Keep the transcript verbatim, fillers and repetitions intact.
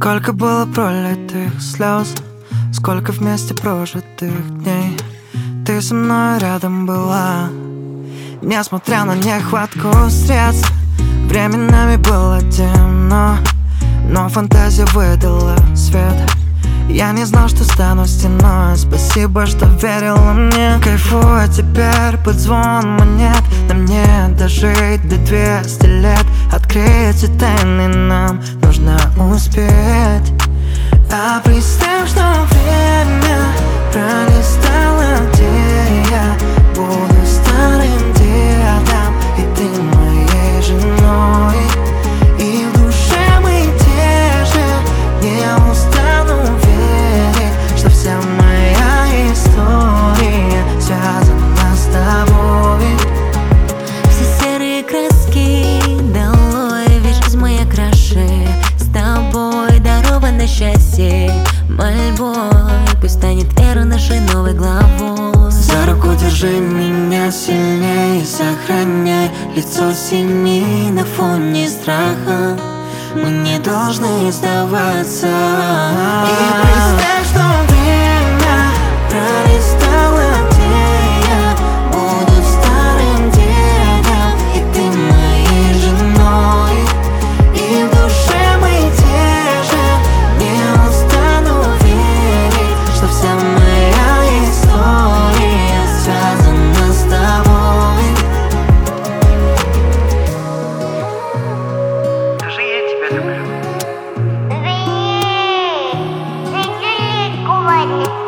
Сколько было пролитых слез, сколько вместе прожитых дней. Ты со мной рядом была, несмотря на нехватку средств. Временами было темно, но фантазия выдала свет. Я не знал, что стану стеной. Спасибо, что верила мне. Кайфую теперь под звон монет. Нам не дожить до двухсот лет. Открыть все тайны нам нужно успеть. А представь, что время пролистало, где я буду старым дедом, и ты моей женой. И в душе мы те же. Не устану верить, что вся моя история связана с тобой. Все серые краски долой, весь жизнь моя краше. С тобой даровано счастье мольбой, пусть станет вера нашей новой главой. За руку держи меня сильнее, сохраняй лицо синей на фоне страха. Мы не должны сдаваться. И представь, что время пролистало, где я буду старым дедом, и ты моей женой. И в душе мы те же. Не устану верить, что вся моя история связана с тобой. Скажи, я тебя люблю. Извини, не говори.